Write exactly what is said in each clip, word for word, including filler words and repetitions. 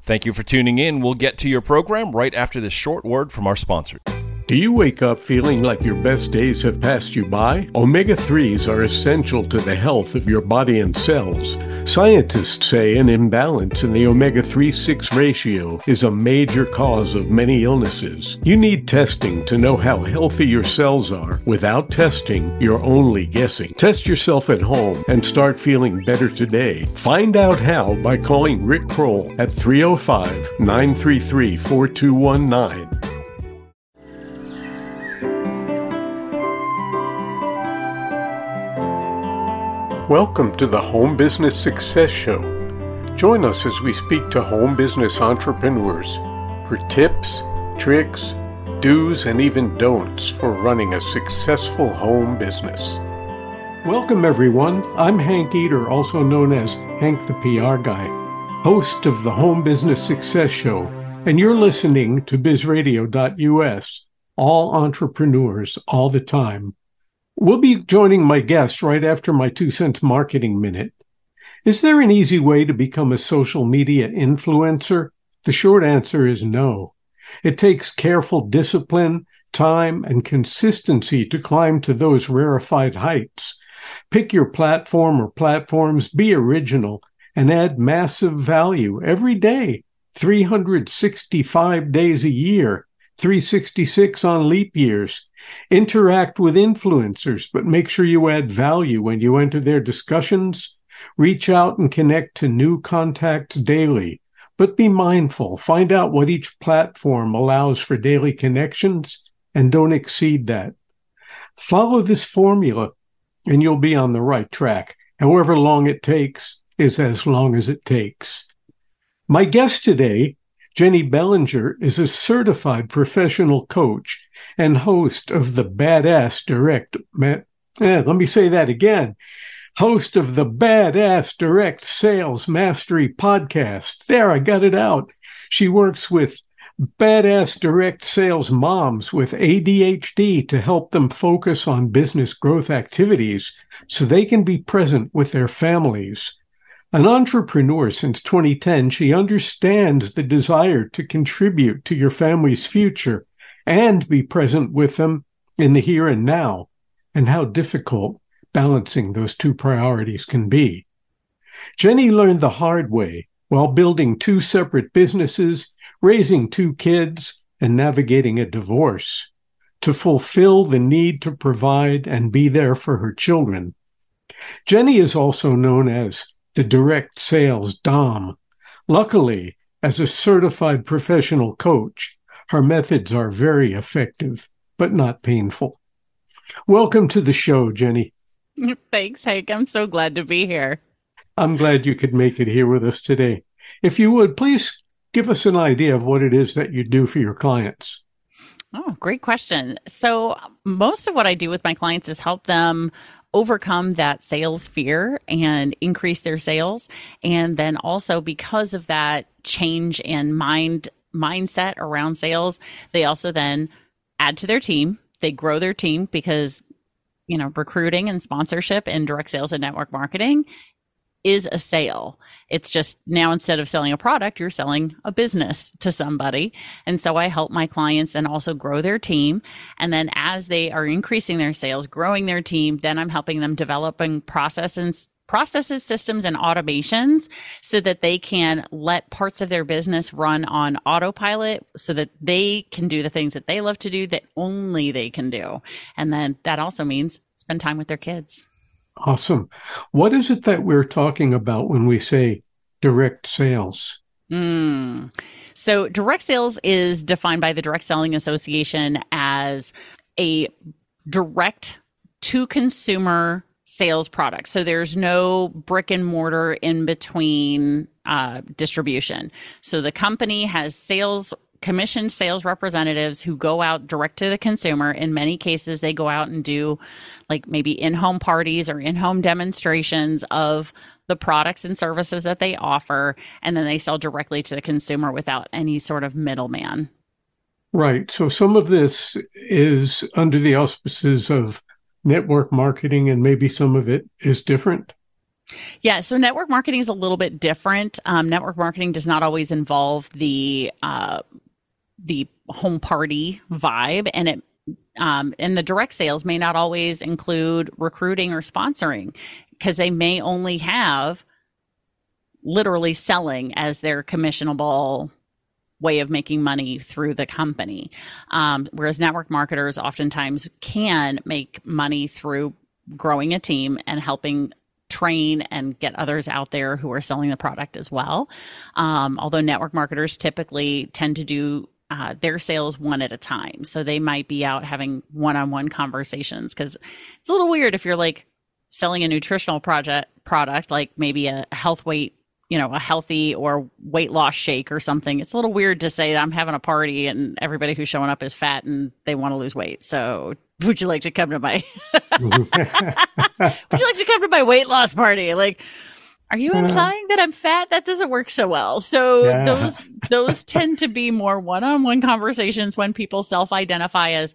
Thank you for tuning in. We'll get to your program right after this short word from our sponsor. Do you wake up feeling like your best days have passed you by? omega threes are essential to the health of your body and cells. Scientists say an imbalance in the omega three six ratio is a major cause of many illnesses. You need testing to know how healthy your cells are. Without testing, you're only guessing. Test yourself at home and start feeling better today. Find out how by calling Rick Kroll at three oh five, nine three three, four two one nine. Welcome to the Home Business Success Show. Join us as we speak to home business entrepreneurs for tips, tricks, do's, and even don'ts for running a successful home business. Welcome, everyone. I'm Hank Eder, also known as Hank the P R Guy, host of the Home Business Success Show, and you're listening to biz radio dot U S, all entrepreneurs, all the time. We'll be joining my guest right after my two cents marketing minute. Is there an easy way to become a social media influencer? The short answer is no. It takes careful discipline, time, and consistency to climb to those rarefied heights. Pick your platform or platforms, be original, and add massive value every day, three hundred sixty-five days a year, three hundred sixty-six on leap years. Interact with influencers, but make sure you add value when you enter their discussions. Reach out and connect to new contacts daily, but be mindful. Find out what each platform allows for daily connections and don't exceed that. Follow this formula and you'll be on the right track. However long it takes is as long as it takes. My guest today, Jenny Bellinger, is a certified professional coach and host of the Badass Direct, eh, let me say that again, host of the Badass Direct Sales Mastery Podcast. There, I got it out. She works with Badass Direct Sales moms with A D H D to help them focus on business growth activities so they can be present with their families. An entrepreneur since twenty ten, she understands the desire to contribute to your family's future and be present with them in the here and now, and how difficult balancing those two priorities can be. Jenny learned the hard way while building two separate businesses, raising two kids, and navigating a divorce to fulfill the need to provide and be there for her children. Jenny is also known as the Direct Sales Dom. Luckily, as a certified professional coach, her methods are very effective, but not painful. Welcome to the show, Jenny. Thanks, Hank. I'm so glad to be here. I'm glad you could make it here with us today. If you would, please give us an idea of what it is that you do for your clients. Oh, great question. So most of what I do with my clients is help them overcome that sales fear and increase their sales. And then also because of that change in mind mindset around sales, they also then add to their team. They grow their team because, you know, recruiting and sponsorship and direct sales and network marketing is a sale. It's just now instead of selling a product, you're selling a business to somebody. And so I help my clients then also grow their team. And then as they are increasing their sales, growing their team, then I'm helping them developing processes, processes, systems, and automations so that they can let parts of their business run on autopilot so that they can do the things that they love to do that only they can do. And then that also means spend time with their kids. Awesome. What is it that we're talking about when we say direct sales? Mm. So direct sales is defined by the Direct Selling Association as a direct to consumer sales product. So there's no brick and mortar in between uh, distribution. So the company has sales commissioned sales representatives who go out direct to the consumer. In many cases, they go out and do like maybe in-home parties or in-home demonstrations of the products and services that they offer, and then they sell directly to the consumer without any sort of middleman. Right. So some of this is under the auspices of network marketing, and maybe some of it is different. Yeah, so network marketing is a little bit different. Um, network marketing does not always involve the uh, the home party vibe, and it um, and the direct sales may not always include recruiting or sponsoring, because they may only have literally selling as their commissionable way of making money through the company. Um, whereas network marketers oftentimes can make money through growing a team and helping train and get others out there who are selling the product as well. Um, although network marketers typically tend to do uh, their sales one at a time. So they might be out having one-on-one conversations, because it's a little weird if you're like selling a nutritional project product, like maybe a health weight, you know, a healthy or weight loss shake or something. It's a little weird to say I'm having a party and everybody who's showing up is fat and they want to lose weight. So would you like to come to my would you like to come to my weight loss party? Like, are you implying that I'm fat? That doesn't work so well. So yeah. those those tend to be more one-on-one conversations when people self-identify as,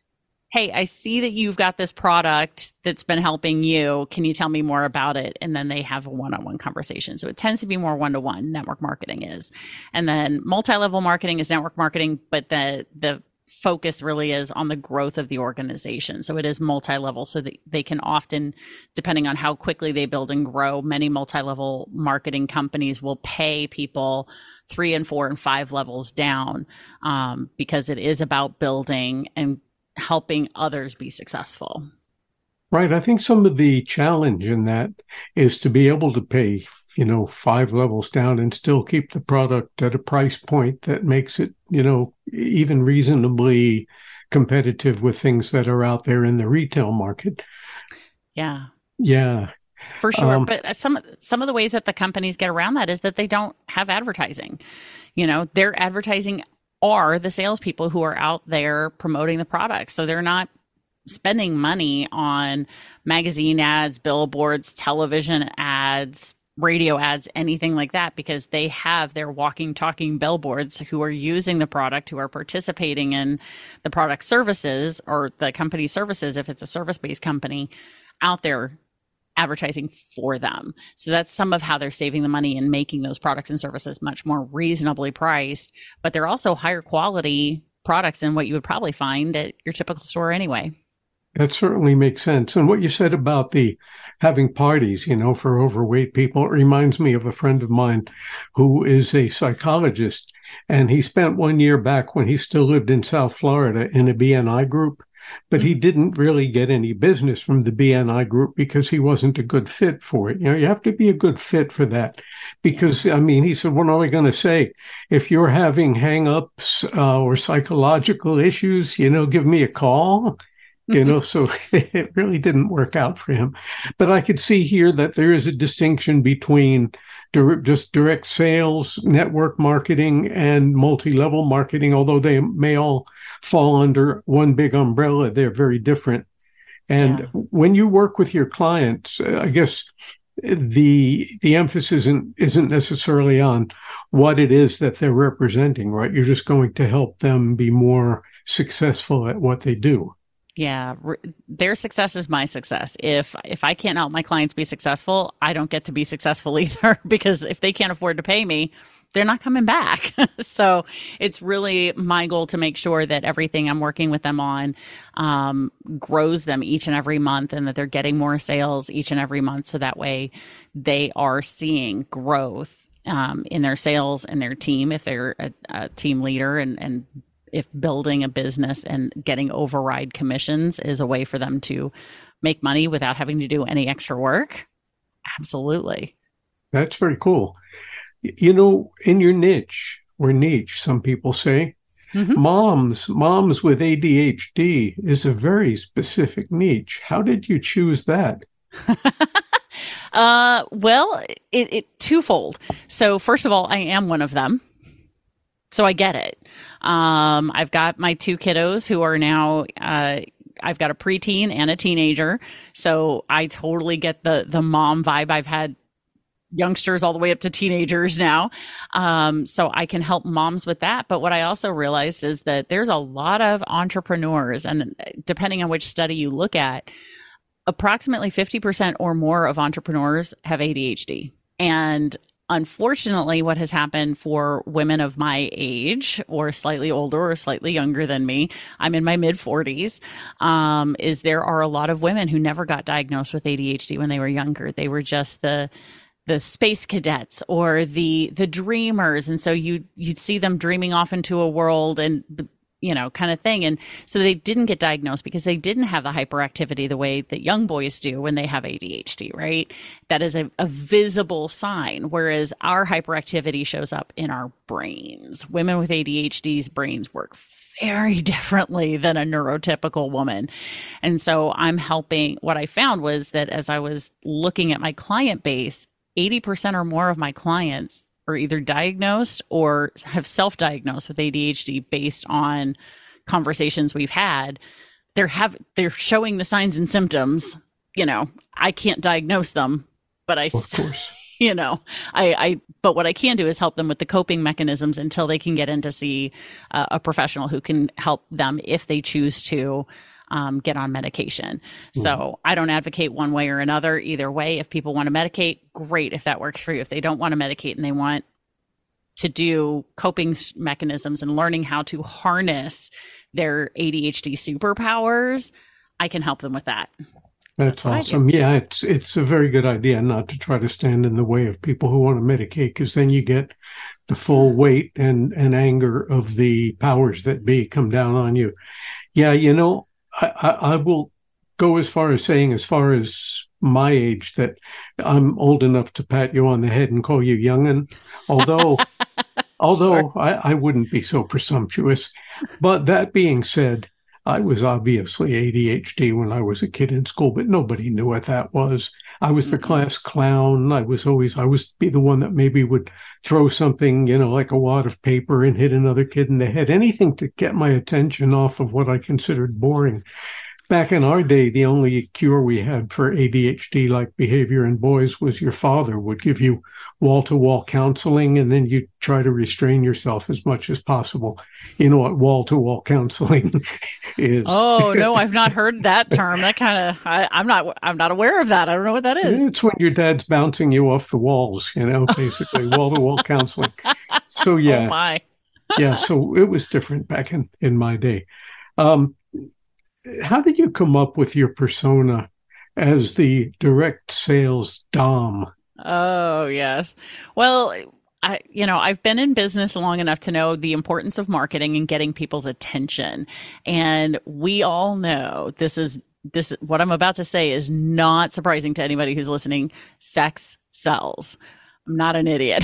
hey, I see that you've got this product that's been helping you. Can you tell me more about it? And then they have a one-on-one conversation. So it tends to be more one-to-one, network marketing is. And then multi-level marketing is network marketing, but the the focus really is on the growth of the organization. So it is multi-level, so that they can often, depending on how quickly they build and grow, many multi-level marketing companies will pay people three and four and five levels down, um, because it is about building and helping others be successful. Right. I think some of the challenge in that is to be able to pay, you know, five levels down and still keep the product at a price point that makes it, you know, even reasonably competitive with things that are out there in the retail market. Yeah. Yeah. For sure. Um, but some some of the ways that the companies get around that is that they don't have advertising. You know, their advertising are the salespeople who are out there promoting the product. So they're not spending money on magazine ads, billboards, television ads, radio ads, anything like that, because they have their walking, talking billboards who are using the product, who are participating in the product services or the company services, if it's a service-based company, out there advertising for them. So that's some of how they're saving the money and making those products and services much more reasonably priced, but they're also higher quality products than what you would probably find at your typical store anyway. That certainly makes sense. And what you said about the having parties, you know, for overweight people, it reminds me of a friend of mine who is a psychologist. And he spent one year back when he still lived in South Florida in a B N I group, but mm-hmm. he didn't really get any business from the B N I group because he wasn't a good fit for it. You know, you have to be a good fit for that because, I mean, he said, what am I going to say? If you're having hang-ups uh, or psychological issues, you know, give me a call. You know, so it really didn't work out for him. But I could see here that there is a distinction between direct, just direct sales, network marketing, and multi-level marketing. Although they may all fall under one big umbrella, they're very different. And yeah. when you work with your clients, I guess the the emphasis isn't, isn't necessarily on what it is that they're representing, right? You're just going to help them be more successful at what they do. Yeah, their success is my success. If if I can't help my clients be successful, I don't get to be successful either, because if they can't afford to pay me, they're not coming back. So it's really my goal to make sure that everything I'm working with them on um, grows them each and every month, and that they're getting more sales each and every month. So that way they are seeing growth um, in their sales and their team, if they're a, a team leader, and, and if building a business and getting override commissions is a way for them to make money without having to do any extra work. Absolutely. That's very cool. You know, in your niche, or niche, some people say, mm-hmm. moms, moms with A D H D is a very specific niche. How did you choose that? uh, well, it, it twofold. So first of all, I am one of them. So I get it. Um, I've got my two kiddos who are now, uh, I've got a preteen and a teenager. So I totally get the, the mom vibe. I've had youngsters all the way up to teenagers now. Um, so I can help moms with that. But what I also realized is that there's a lot of entrepreneurs, and depending on which study you look at, approximately fifty percent or more of entrepreneurs have A D H D. And unfortunately, what has happened for women of my age or slightly older or slightly younger than me, I'm in my mid forties, um, is there are a lot of women who never got diagnosed with A D H D when they were younger. They were just the the space cadets or the the dreamers. And so you you'd see them dreaming off into a world and you know, kind of thing. And so they didn't get diagnosed because they didn't have the hyperactivity the way that young boys do when they have A D H D, right? That is a, a visible sign, whereas our hyperactivity shows up in our brains. Women with A D H D's brains work very differently than a neurotypical woman. And so I'm helping, what I found was that as I was looking at my client base, eighty percent or more of my clients are either diagnosed or have self-diagnosed with A D H D based on conversations we've had. They're have they're showing the signs and symptoms. You know, I can't diagnose them, but I, of course, you know, I, I. But what I can do is help them with the coping mechanisms until they can get in to see uh, a professional who can help them if they choose to. Um, get on medication. Mm-hmm. So I don't advocate one way or another. Either way, if people want to medicate, great if that works for you. If they don't want to medicate and they want to do coping mechanisms and learning how to harness their A D H D superpowers, I can help them with that. That's, That's awesome. Yeah, it's it's a very good idea not to try to stand in the way of people who want to medicate, because then you get the full weight and, and anger of the powers that be come down on you. Yeah, you know, I, I, I will go as far as saying, as far as my age, that I'm old enough to pat you on the head and call you young'un, although although sure. I, I wouldn't be so presumptuous. But that being said, I was obviously A D H D when I was a kid in school, but nobody knew what that was. I was the class clown. I was always, I was be the one that maybe would throw something, you know, like a wad of paper and hit another kid in the head, anything to get my attention off of what I considered boring. Back in our day, the only cure we had for A D H D-like behavior in boys was your father would give you wall-to-wall counseling, and then you try to restrain yourself as much as possible. You know what wall-to-wall counseling is? Oh no, I've not heard that term. That kind of I'm not I'm not aware of that. I don't know what that is. It's when your dad's bouncing you off the walls. You know, basically wall-to-wall counseling. So yeah, oh my. yeah. So it was different back in in my day. Um, How did you come up with your persona as the direct sales dom? Oh, yes. Well, I, you know, I've been in business long enough to know the importance of marketing and getting people's attention. And we all know this is this what I'm about to say is not surprising to anybody who's listening. Sex sells. I'm not an idiot.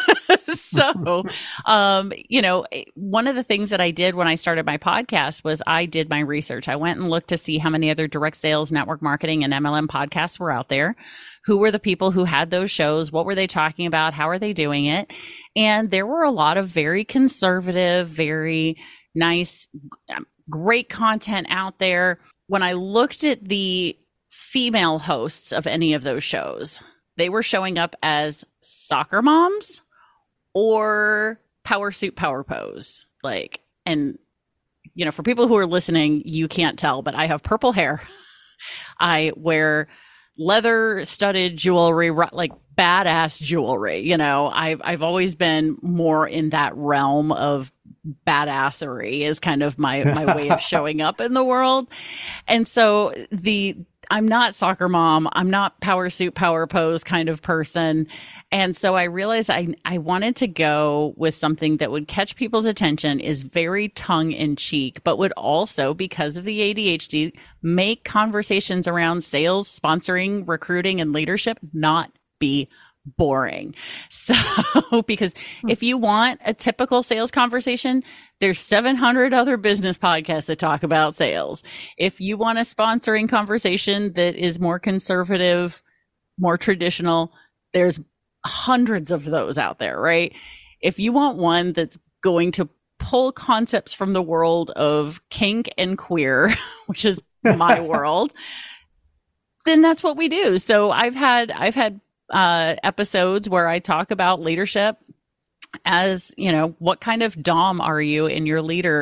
So, um, you know, one of the things that I did when I started my podcast was I did my research. I went and looked to see how many other direct sales, network marketing, and M L M podcasts were out there. Who were the people who had those shows? What were they talking about? How are they doing it? And there were a lot of very conservative, very nice, great content out there. When I looked at the female hosts of any of those shows, they were showing up as soccer moms or power suit, power pose. Like, and, you know, for people who are listening, you can't tell, but I have purple hair. I wear leather studded jewelry, like badass jewelry. You know, I've, I've always been more in that realm of badassery is kind of my, my way of showing up in the world. And so the, I'm not soccer mom. I'm not power suit, power pose kind of person. And so I realized I, I wanted to go with something that would catch people's attention, is very tongue in cheek, but would also, because of the A D H D, make conversations around sales, sponsoring, recruiting, and leadership not be boring. So, because if you want a typical sales conversation, there's seven hundred other business podcasts that talk about sales. If you want a sponsoring conversation that is more conservative, more traditional, there's hundreds of those out there, right? If you want one that's going to pull concepts from the world of kink and queer, which is my world, then that's what we do. So I've had, I've had uh, episodes where I talk about leadership as, you know, what kind of dom are you in your leader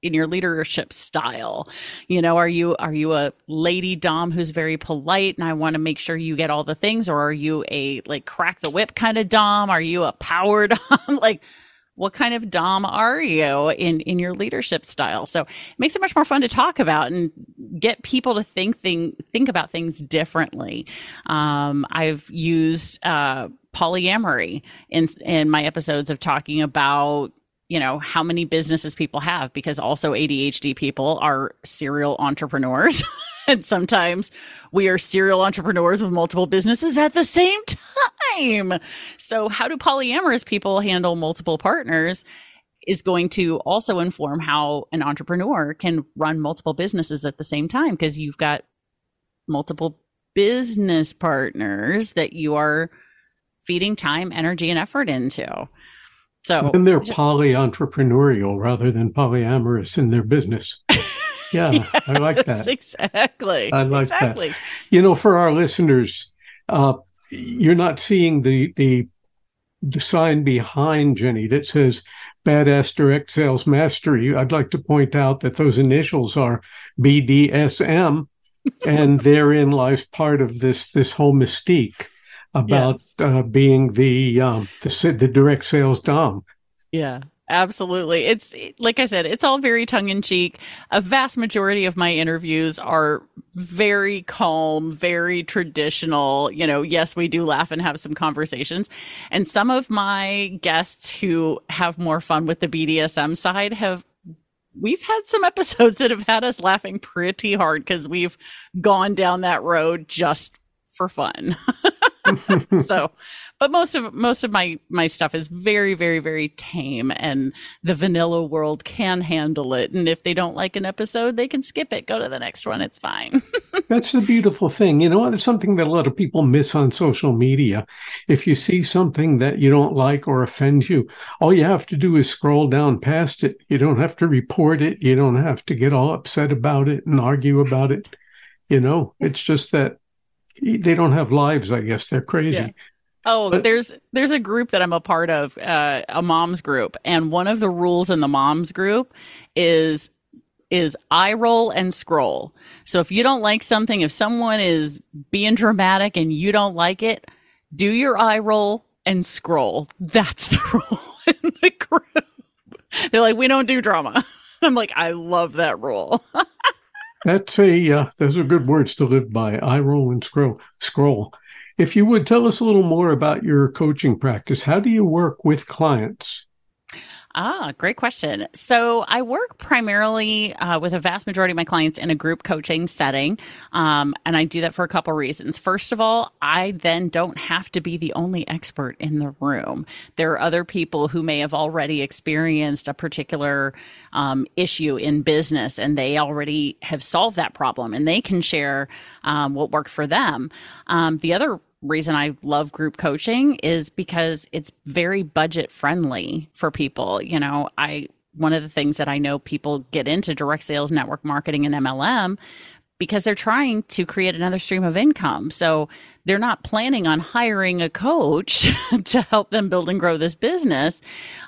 in your leadership style. You know, are you are you a lady dom who's very polite and I want to make sure you get all the things, or are you a like crack the whip kind of dom? Are you a power dom? Like, what kind of dom are you in, in your leadership style? So it makes it much more fun to talk about and get people to think thing, think about things differently. Um, I've used uh, polyamory in in my episodes of talking about, you know, how many businesses people have, because also A D H D people are serial entrepreneurs. And sometimes we are serial entrepreneurs with multiple businesses at the same time. So how do polyamorous people handle multiple partners is going to also inform how an entrepreneur can run multiple businesses at the same time, because you've got multiple business partners that you are feeding time, energy, and effort into. So then they're poly-entrepreneurial rather than polyamorous in their business. Yeah, yes, I like that. Exactly. I like exactly. that. You know, for our listeners, uh, you're not seeing the, the the sign behind Jenny that says Badass Direct Sales Mastery. I'd like to point out that those initials are B D S M, and therein lies part of this this whole mystique about yes. uh, being the, um, the the direct sales dom. Yeah. Absolutely. It's like I said, it's all very tongue in cheek. A vast majority of my interviews are very calm, very traditional. You know, yes, we do laugh and have some conversations. And some of my guests who have more fun with the B D S M side have, we've had some episodes that have had us laughing pretty hard because we've gone down that road just for fun. So, but most of most of my my stuff is very, very, very tame, and the vanilla world can handle it. And if they don't like an episode, they can skip it, go to the next one. It's fine. That's the beautiful thing. You know, it's something that a lot of people miss on social media. If you see something that you don't like or offends you, all you have to do is scroll down past it. You don't have to report it. You don't have to get all upset about it and argue about it. You know, it's just that they don't have lives, I guess. They're crazy. Yeah. Oh, but there's there's a group that I'm a part of, uh, a mom's group, and one of the rules in the mom's group is is eye roll and scroll. So if you don't like something, if someone is being dramatic and you don't like it, do your eye roll and scroll. That's the rule in the group. They're like, we don't do drama. I'm like, I love that rule. That's a, uh, those are good words to live by. Eye roll and scroll. Scroll. If you would tell us a little more about your coaching practice, how do you work with clients? Ah, great question. So I work primarily uh, with a vast majority of my clients in a group coaching setting. Um, and I do that for a couple reasons. First of all, I then don't have to be the only expert in the room. There are other people who may have already experienced a particular um, issue in business, and they already have solved that problem, and they can share um, what worked for them. Um, the other reason I love group coaching is because it's very budget friendly for people. You know, I, one of the things that I know people get into direct sales, network marketing, and M L M because they're trying to create another stream of income. So they're not planning on hiring a coach to help them build and grow this business.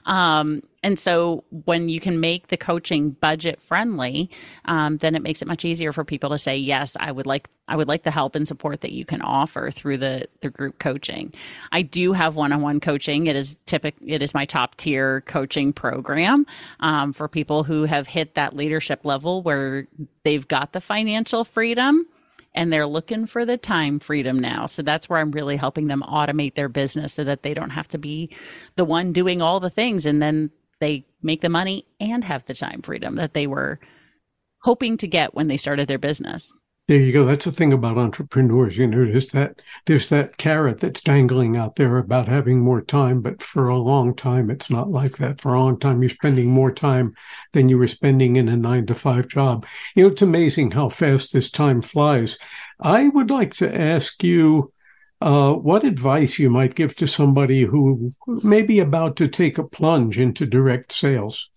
Um, and so when you can make the coaching budget friendly, um, then it makes it much easier for people to say, yes, I would like, I would like the help and support that you can offer through the, the group coaching. I do have one-on-one coaching. It is typical. It is my top tier coaching program, um, for people who have hit that leadership level where they've got the financial freedom and they're looking for the time freedom now. So that's where I'm really helping them automate their business so that they don't have to be the one doing all the things, and then they make the money and have the time freedom that they were hoping to get when they started their business. There you go. That's the thing about entrepreneurs. You know, there's that, there's that carrot that's dangling out there about having more time, but for a long time, it's not like that. For a long time, you're spending more time than you were spending in a nine to five job. You know, it's amazing how fast this time flies. I would like to ask you uh, what advice you might give to somebody who may be about to take a plunge into direct sales.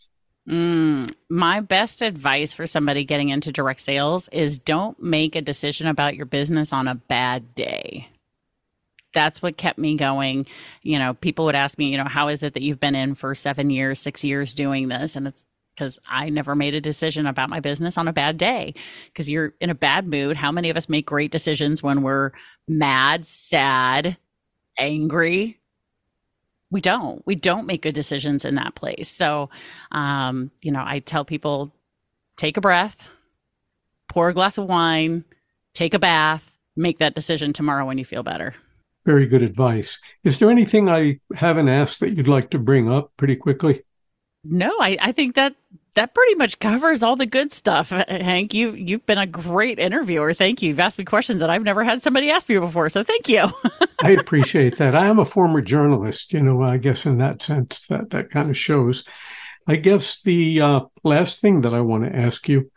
Mm, my best advice for somebody getting into direct sales is don't make a decision about your business on a bad day. That's what kept me going. You know, people would ask me, you know, how is it that you've been in for seven years, six years doing this? And it's because I never made a decision about my business on a bad day. Because you're in a bad mood. How many of us make great decisions when we're mad, sad, angry? We don't. We don't make good decisions in that place. So, um, you know, I tell people, take a breath, pour a glass of wine, take a bath, make that decision tomorrow when you feel better. Very good advice. Is there anything I haven't asked that you'd like to bring up pretty quickly? No, I, I think that that pretty much covers all the good stuff. Hank, you, you've been a great interviewer. Thank you. You've asked me questions that I've never had somebody ask me before. So thank you. I appreciate that. I am a former journalist, you know, I guess in that sense that, that kind of shows. I guess the uh, last thing that I want to ask you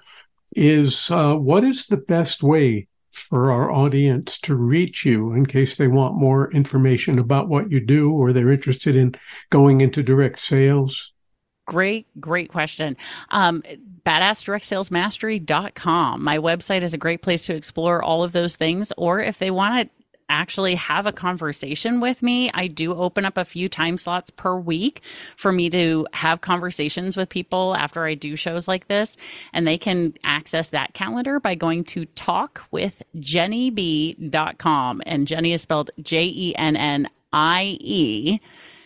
is uh, what is the best way for our audience to reach you in case they want more information about what you do or they're interested in going into direct sales? Great, great question. Um, badass direct sales mastery dot com. My website is a great place to explore all of those things. Or if they want to actually have a conversation with me, I do open up a few time slots per week for me to have conversations with people after I do shows like this. And they can access that calendar by going to talk with jenny b dot com. And Jenny is spelled J E N N I E.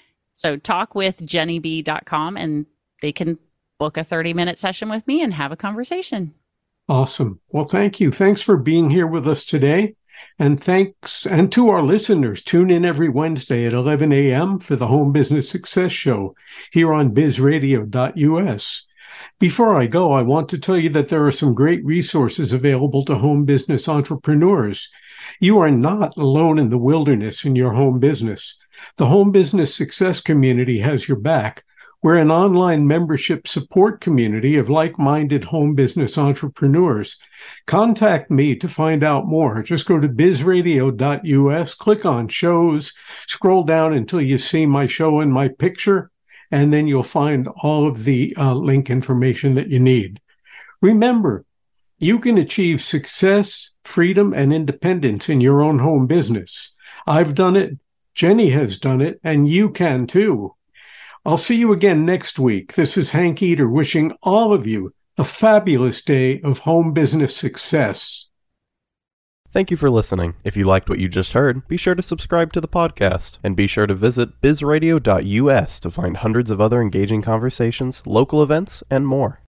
So talk with jenny b dot com, and they can book a thirty minute session with me and have a conversation. Awesome. Well, thank you. Thanks for being here with us today. And thanks, and to our listeners, tune in every Wednesday at eleven a.m. for the Home Business Success Show here on biz radio dot u s. Before I go, I want to tell you that there are some great resources available to home business entrepreneurs. You are not alone in the wilderness in your home business. The Home Business Success Community has your back. We're an online membership support community of like-minded home business entrepreneurs. Contact me to find out more. Just go to biz radio dot u s, click on shows, scroll down until you see my show and my picture, and then you'll find all of the uh, link information that you need. Remember, you can achieve success, freedom, and independence in your own home business. I've done it. Jenny has done it, and you can too. I'll see you again next week. This is Hank Eder wishing all of you a fabulous day of home business success. Thank you for listening. If you liked what you just heard, be sure to subscribe to the podcast, and be sure to visit biz radio dot u s to find hundreds of other engaging conversations, local events, and more.